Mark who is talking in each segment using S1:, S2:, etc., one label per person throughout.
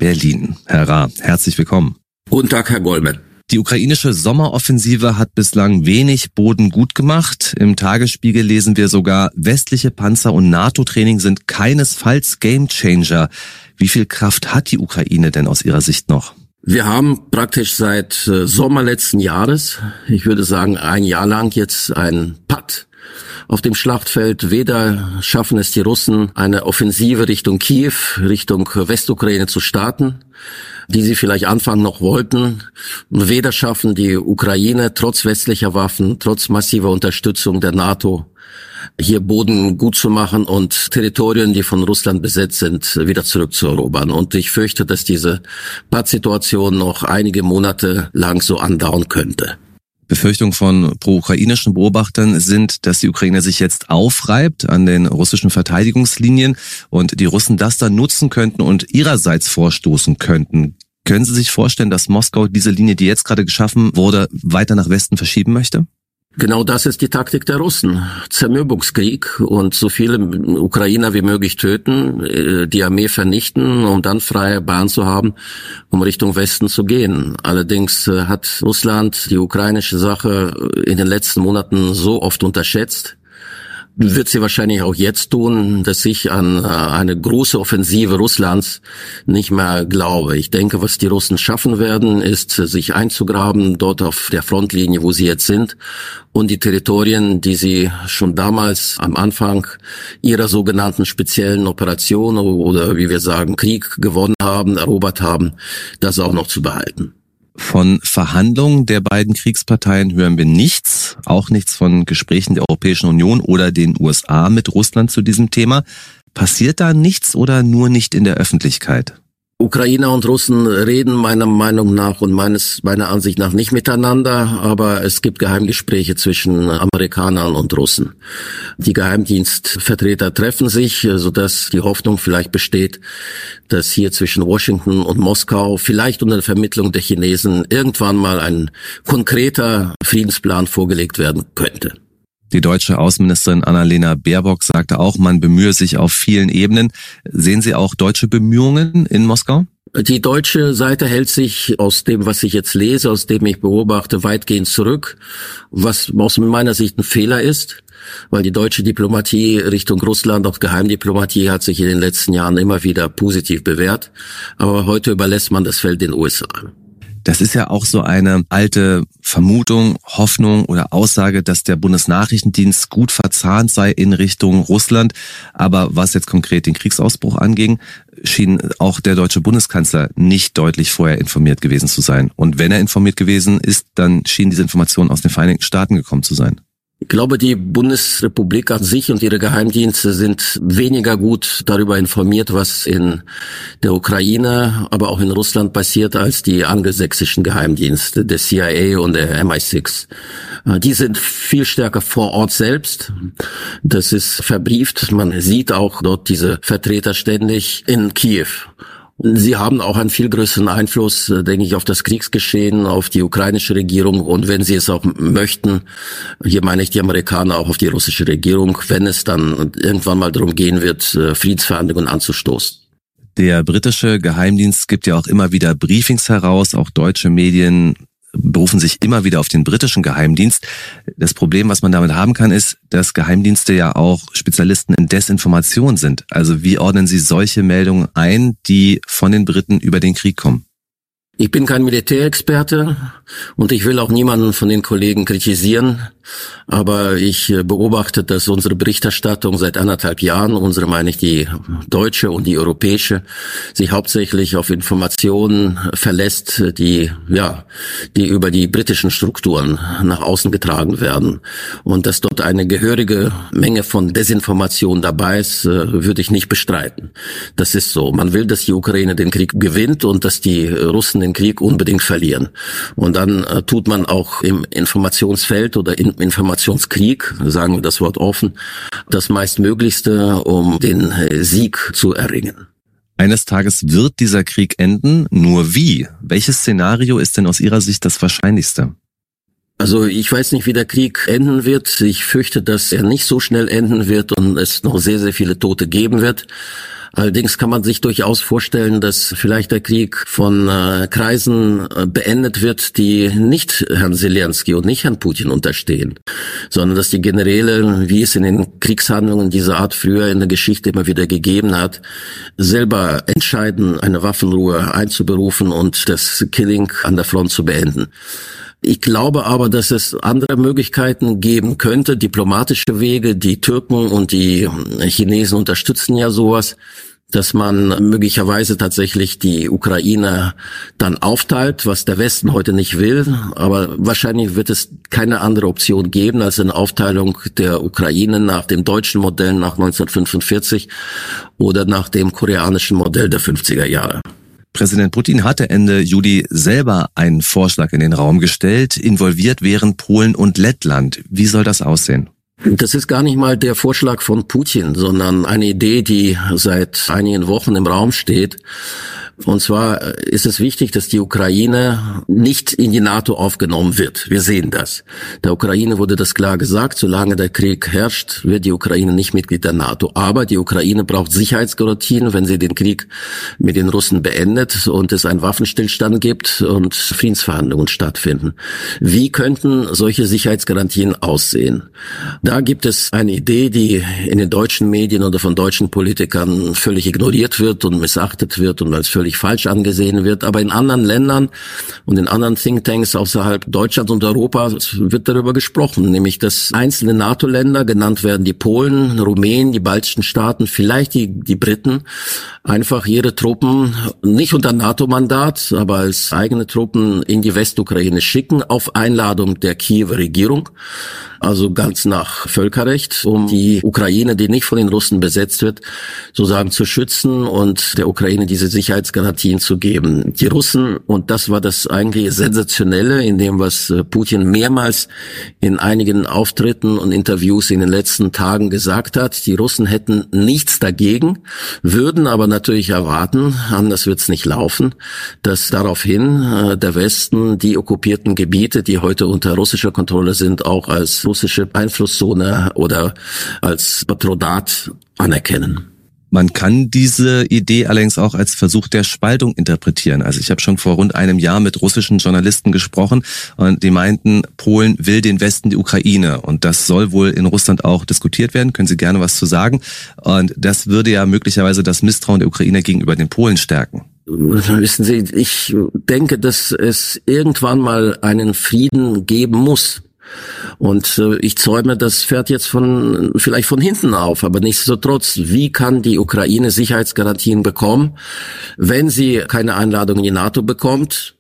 S1: Berlin. Herr Rahr, herzlich willkommen.
S2: Guten Tag, Herr Goldman.
S1: Die ukrainische Sommeroffensive hat bislang wenig Boden gut gemacht. Im Tagesspiegel lesen wir sogar, westliche Panzer und NATO-Training sind keinesfalls Gamechanger. Wie viel Kraft hat die Ukraine denn aus Ihrer Sicht noch?
S2: Wir haben praktisch seit Sommer letzten Jahres, ich würde sagen ein Jahr lang jetzt ein Patt auf dem Schlachtfeld. Weder schaffen es die Russen, eine Offensive Richtung Kiew, Richtung Westukraine zu starten, die sie vielleicht Anfang noch wollten. Und weder schaffen die Ukraine trotz westlicher Waffen, trotz massiver Unterstützung der NATO, hier Boden gut zu machen und Territorien, die von Russland besetzt sind, wieder zurückzuerobern. Und ich fürchte, dass diese Pattsituation noch einige Monate lang so andauern könnte.
S1: Befürchtungen von pro-ukrainischen Beobachtern sind, dass die Ukraine sich jetzt aufreibt an den russischen Verteidigungslinien und die Russen das dann nutzen könnten und ihrerseits vorstoßen könnten. Können Sie sich vorstellen, dass Moskau diese Linie, die jetzt gerade geschaffen wurde, weiter nach Westen verschieben möchte?
S2: Genau das ist die Taktik der Russen. Zermürbungskrieg und so viele Ukrainer wie möglich töten, die Armee vernichten, um dann freie Bahn zu haben, um Richtung Westen zu gehen. Allerdings hat Russland die ukrainische Sache in den letzten Monaten so oft unterschätzt, wird sie wahrscheinlich auch jetzt tun, dass ich an eine große Offensive Russlands nicht mehr glaube. Ich denke, was die Russen schaffen werden, ist, sich einzugraben dort auf der Frontlinie, wo sie jetzt sind, und die Territorien, die sie schon damals am Anfang ihrer sogenannten speziellen Operation oder wie wir sagen, Krieg gewonnen haben, erobert haben, das auch noch zu behalten.
S1: Von Verhandlungen der beiden Kriegsparteien hören wir nichts, auch nichts von Gesprächen der Europäischen Union oder den USA mit Russland zu diesem Thema. Passiert da nichts oder nur nicht in der Öffentlichkeit?
S2: Ukrainer und Russen reden meiner Meinung nach und meiner Ansicht nach nicht miteinander, aber es gibt Geheimgespräche zwischen Amerikanern und Russen. Die Geheimdienstvertreter treffen sich, sodass die Hoffnung vielleicht besteht, dass hier zwischen Washington und Moskau vielleicht unter der Vermittlung der Chinesen irgendwann mal ein konkreter Friedensplan vorgelegt werden könnte.
S1: Die deutsche Außenministerin Annalena Baerbock sagte auch, man bemühe sich auf vielen Ebenen. Sehen Sie auch deutsche Bemühungen in Moskau?
S2: Die deutsche Seite hält sich aus dem, was ich jetzt lese, aus dem ich beobachte, weitgehend zurück, was aus meiner Sicht ein Fehler ist, weil die deutsche Diplomatie Richtung Russland, auch Geheimdiplomatie, hat sich in den letzten Jahren immer wieder positiv bewährt. Aber heute überlässt man das Feld den USA.
S1: Das ist ja auch so eine alte Vermutung, Hoffnung oder Aussage, dass der Bundesnachrichtendienst gut verzahnt sei in Richtung Russland. Aber was jetzt konkret den Kriegsausbruch anging, schien auch der deutsche Bundeskanzler nicht deutlich vorher informiert gewesen zu sein. Und wenn er informiert gewesen ist, dann schien diese Information aus den Vereinigten Staaten gekommen zu sein.
S2: Ich glaube, die Bundesrepublik an sich und ihre Geheimdienste sind weniger gut darüber informiert, was in der Ukraine, aber auch in Russland passiert, als die angelsächsischen Geheimdienste, der CIA und der MI6. Die sind viel stärker vor Ort selbst. Das ist verbrieft. Man sieht auch dort diese Vertreter ständig in Kiew. Sie haben auch einen viel größeren Einfluss, denke ich, auf das Kriegsgeschehen, auf die ukrainische Regierung und wenn sie es auch möchten, hier meine ich die Amerikaner, auch auf die russische Regierung, wenn es dann irgendwann mal darum gehen wird, Friedensverhandlungen anzustoßen.
S1: Der britische Geheimdienst gibt ja auch immer wieder Briefings heraus, auch deutsche Medien berufen sich immer wieder auf den britischen Geheimdienst. Das Problem, was man damit haben kann, ist, dass Geheimdienste ja auch Spezialisten in Desinformation sind. Also wie ordnen Sie solche Meldungen ein, die von den Briten über den Krieg kommen?
S2: Ich bin kein Militärexperte und ich will auch niemanden von den Kollegen kritisieren, aber ich beobachte, dass unsere Berichterstattung seit 1,5 Jahren, unsere meine ich die deutsche und die europäische, sich hauptsächlich auf Informationen verlässt, die über die britischen Strukturen nach außen getragen werden. Und dass dort eine gehörige Menge von Desinformation dabei ist, würde ich nicht bestreiten. Das ist so. Man will, dass die Ukraine den Krieg gewinnt und dass die Russen den Krieg unbedingt verlieren. Und dann tut man auch im Informationsfeld oder im Informationskrieg, sagen wir das Wort offen, das meistmöglichste, um den Sieg zu erringen.
S1: Eines Tages wird dieser Krieg enden. Nur wie? Welches Szenario ist denn aus Ihrer Sicht das wahrscheinlichste?
S2: Also ich weiß nicht, wie der Krieg enden wird. Ich fürchte, dass er nicht so schnell enden wird und es noch sehr, sehr viele Tote geben wird. Allerdings kann man sich durchaus vorstellen, dass vielleicht der Krieg von Kreisen beendet wird, die nicht Herrn Zelensky und nicht Herrn Putin unterstehen, sondern dass die Generäle, wie es in den Kriegshandlungen dieser Art früher in der Geschichte immer wieder gegeben hat, selber entscheiden, eine Waffenruhe einzuberufen und das Killing an der Front zu beenden. Ich glaube aber, dass es andere Möglichkeiten geben könnte, diplomatische Wege. Die Türken und die Chinesen unterstützen ja sowas, dass man möglicherweise tatsächlich die Ukraine dann aufteilt, was der Westen heute nicht will. Aber wahrscheinlich wird es keine andere Option geben als eine Aufteilung der Ukraine nach dem deutschen Modell nach 1945 oder nach dem koreanischen Modell der 50er Jahre.
S1: Präsident Putin hatte Ende Juli selber einen Vorschlag in den Raum gestellt. Involviert wären Polen und Lettland. Wie soll das aussehen?
S2: Das ist gar nicht mal der Vorschlag von Putin, sondern eine Idee, die seit einigen Wochen im Raum steht. Und zwar ist es wichtig, dass die Ukraine nicht in die NATO aufgenommen wird. Wir sehen das. Der Ukraine wurde das klar gesagt, solange der Krieg herrscht, wird die Ukraine nicht Mitglied der NATO. Aber die Ukraine braucht Sicherheitsgarantien, wenn sie den Krieg mit den Russen beendet und es einen Waffenstillstand gibt und Friedensverhandlungen stattfinden. Wie könnten solche Sicherheitsgarantien aussehen? Da gibt es eine Idee, die in den deutschen Medien oder von deutschen Politikern völlig ignoriert wird und missachtet wird und als völlig falsch angesehen wird, aber in anderen Ländern und in anderen Thinktanks außerhalb Deutschlands und Europas wird darüber gesprochen, nämlich dass einzelne NATO-Länder, genannt werden die Polen, Rumänen, die baltischen Staaten, vielleicht die Briten, einfach ihre Truppen nicht unter NATO-Mandat, aber als eigene Truppen in die Westukraine schicken, auf Einladung der Kiewer Regierung, also ganz nach Völkerrecht, um die Ukraine, die nicht von den Russen besetzt wird, sozusagen zu schützen und der Ukraine diese Sicherheitsgarantien zu geben. Die Russen, und das war das eigentlich Sensationelle in dem, was Putin mehrmals in einigen Auftritten und Interviews in den letzten Tagen gesagt hat, die Russen hätten nichts dagegen, würden aber natürlich erwarten, anders wird's nicht laufen, dass daraufhin der Westen die okkupierten Gebiete, die heute unter russischer Kontrolle sind, auch als russische Einflusszone oder als Patronat anerkennen.
S1: Man kann diese Idee allerdings auch als Versuch der Spaltung interpretieren. Also ich habe schon vor rund einem Jahr mit russischen Journalisten gesprochen und die meinten, Polen will den Westen die Ukraine und das soll wohl in Russland auch diskutiert werden. Können Sie gerne was zu sagen? Und das würde ja möglicherweise das Misstrauen der Ukrainer gegenüber den Polen stärken.
S2: Wissen Sie, ich denke, dass es irgendwann mal einen Frieden geben muss. Und ich zäume das Pferd jetzt vielleicht von hinten auf, aber nichtsdestotrotz, wie kann die Ukraine Sicherheitsgarantien bekommen, wenn sie keine Einladung in die NATO bekommt?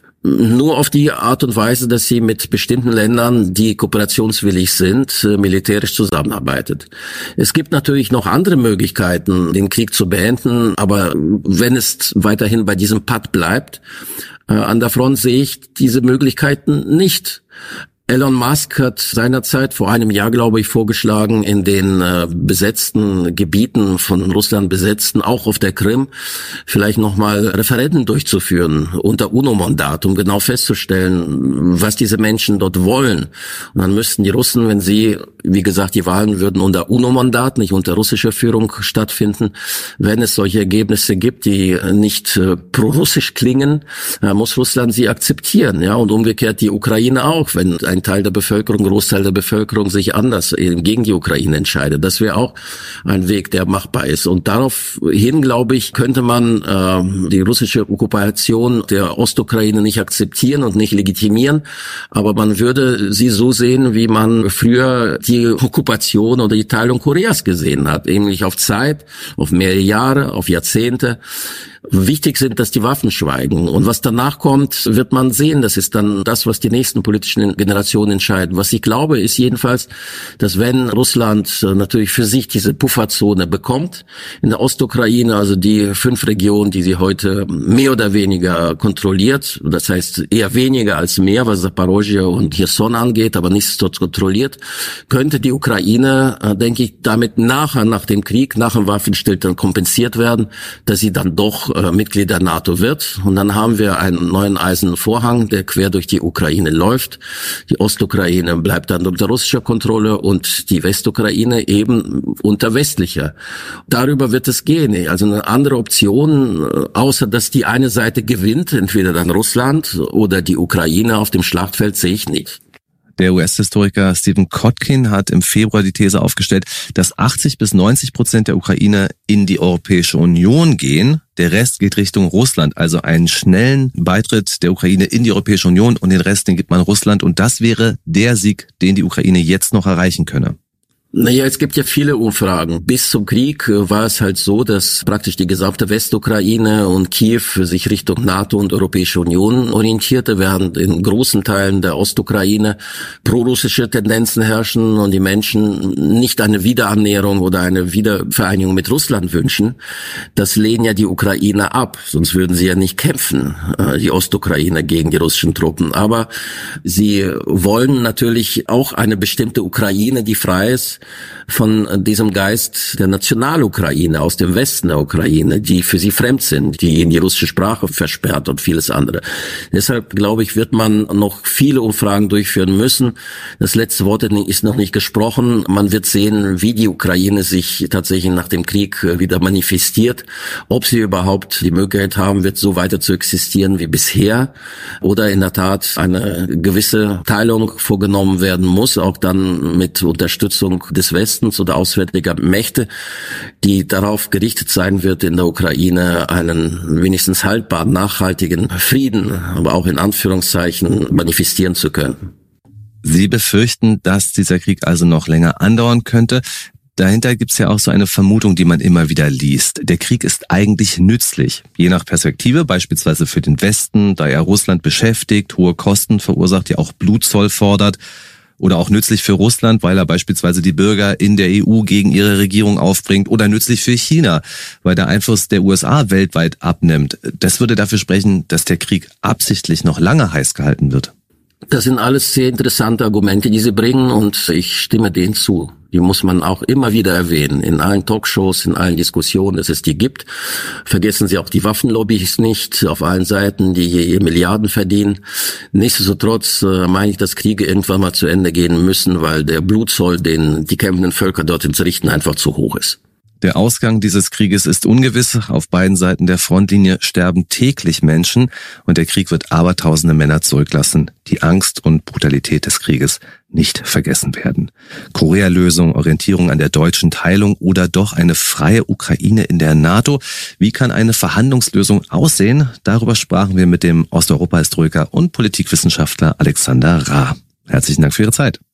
S2: Nur auf die Art und Weise, dass sie mit bestimmten Ländern, die kooperationswillig sind, militärisch zusammenarbeitet. Es gibt natürlich noch andere Möglichkeiten, den Krieg zu beenden, aber wenn es weiterhin bei diesem Patt bleibt, an der Front sehe ich diese Möglichkeiten nicht. Elon Musk hat seinerzeit vor einem Jahr, glaube ich, vorgeschlagen, in den besetzten Gebieten von Russland besetzten, auch auf der Krim, vielleicht nochmal Referenden durchzuführen unter UNO-Mandat, um genau festzustellen, was diese Menschen dort wollen. Und dann müssten die Russen, wenn sie, wie gesagt, die Wahlen würden unter UNO-Mandat, nicht unter russischer Führung stattfinden, wenn es solche Ergebnisse gibt, die nicht pro-russisch klingen, muss Russland sie akzeptieren, ja, und umgekehrt die Ukraine auch, wenn ein Teil der Bevölkerung, Großteil der Bevölkerung sich anders eben gegen die Ukraine entscheidet. Das wäre auch ein Weg, der machbar ist. Und daraufhin, glaube ich, könnte man die russische Okkupation der Ostukraine nicht akzeptieren und nicht legitimieren, aber man würde sie so sehen, wie man früher die Okkupation oder die Teilung Koreas gesehen hat, nämlich auf Zeit, auf mehrere Jahre, auf Jahrzehnte. Wichtig sind, dass die Waffen schweigen. Und was danach kommt, wird man sehen. Das ist dann das, was die nächsten politischen Generationen entscheiden. Was ich glaube, ist jedenfalls, dass wenn Russland natürlich für sich diese Pufferzone bekommt, in der Ostukraine, also die 5 Regionen, die sie heute mehr oder weniger kontrolliert, das heißt eher weniger als mehr, was Zaporozhye und Cherson angeht, aber nichtsdestotrotz kontrolliert, könnte die Ukraine, denke ich, damit nach dem Krieg, nach dem Waffenstillstand kompensiert werden, dass sie dann doch Mitglied der NATO wird. Und dann haben wir einen neuen eisernen Vorhang, der quer durch die Ukraine läuft. Die Ostukraine bleibt dann unter russischer Kontrolle und die Westukraine eben unter westlicher. Darüber wird es gehen. Also eine andere Option, außer dass die eine Seite gewinnt, entweder dann Russland oder die Ukraine auf dem Schlachtfeld, sehe ich nicht.
S1: Der US-Historiker Stephen Kotkin hat im Februar die These aufgestellt, dass 80-90% der Ukraine in die Europäische Union gehen. Der Rest geht Richtung Russland, also einen schnellen Beitritt der Ukraine in die Europäische Union und den Rest, den gibt man Russland. Und das wäre der Sieg, den die Ukraine jetzt noch erreichen könne.
S2: Naja, es gibt ja viele Umfragen. Bis zum Krieg war es halt so, dass praktisch die gesamte Westukraine und Kiew sich Richtung NATO und Europäische Union orientierte, während in großen Teilen der Ostukraine prorussische Tendenzen herrschen und die Menschen nicht eine Wiederannäherung oder eine Wiedervereinigung mit Russland wünschen. Das lehnen ja die Ukrainer ab, sonst würden sie ja nicht kämpfen, die Ostukraine gegen die russischen Truppen. Aber sie wollen natürlich auch eine bestimmte Ukraine, die frei ist von diesem Geist der Nationalukraine aus dem Westen der Ukraine, die für sie fremd sind, die ihnen die russische Sprache versperrt und vieles andere. Deshalb, glaube ich, wird man noch viele Umfragen durchführen müssen. Das letzte Wort ist noch nicht gesprochen. Man wird sehen, wie die Ukraine sich tatsächlich nach dem Krieg wieder manifestiert, ob sie überhaupt die Möglichkeit haben wird, so weiter zu existieren wie bisher oder in der Tat eine gewisse Teilung vorgenommen werden muss, auch dann mit Unterstützung des Westens oder auswärtiger Mächte, die darauf gerichtet sein wird, in der Ukraine einen wenigstens haltbaren, nachhaltigen Frieden, aber auch in Anführungszeichen manifestieren zu können.
S1: Sie befürchten, dass dieser Krieg also noch länger andauern könnte. Dahinter gibt's ja auch so eine Vermutung, die man immer wieder liest. Der Krieg ist eigentlich nützlich, je nach Perspektive, beispielsweise für den Westen, da er Russland beschäftigt, hohe Kosten verursacht, ja auch Blutzoll fordert. Oder auch nützlich für Russland, weil er beispielsweise die Bürger in der EU gegen ihre Regierung aufbringt. Oder nützlich für China, weil der Einfluss der USA weltweit abnimmt. Das würde dafür sprechen, dass der Krieg absichtlich noch lange heiß gehalten wird.
S2: Das sind alles sehr interessante Argumente, die Sie bringen, und ich stimme denen zu. Die muss man auch immer wieder erwähnen, in allen Talkshows, in allen Diskussionen, dass es die gibt. Vergessen Sie auch die Waffenlobbys nicht, auf allen Seiten, die hier Milliarden verdienen. Nichtsdestotrotz meine ich, dass Kriege irgendwann mal zu Ende gehen müssen, weil der Blutzoll, den die kämpfenden Völker dort entrichten, einfach zu hoch ist.
S1: Der Ausgang dieses Krieges ist ungewiss. Auf beiden Seiten der Frontlinie sterben täglich Menschen und der Krieg wird abertausende Männer zurücklassen. Die Angst und Brutalität des Krieges nicht vergessen werden. Korea-Lösung, Orientierung an der deutschen Teilung oder doch eine freie Ukraine in der NATO? Wie kann eine Verhandlungslösung aussehen? Darüber sprachen wir mit dem Osteuropa-Historiker und Politikwissenschaftler Alexander Ra. Herzlichen Dank für Ihre Zeit.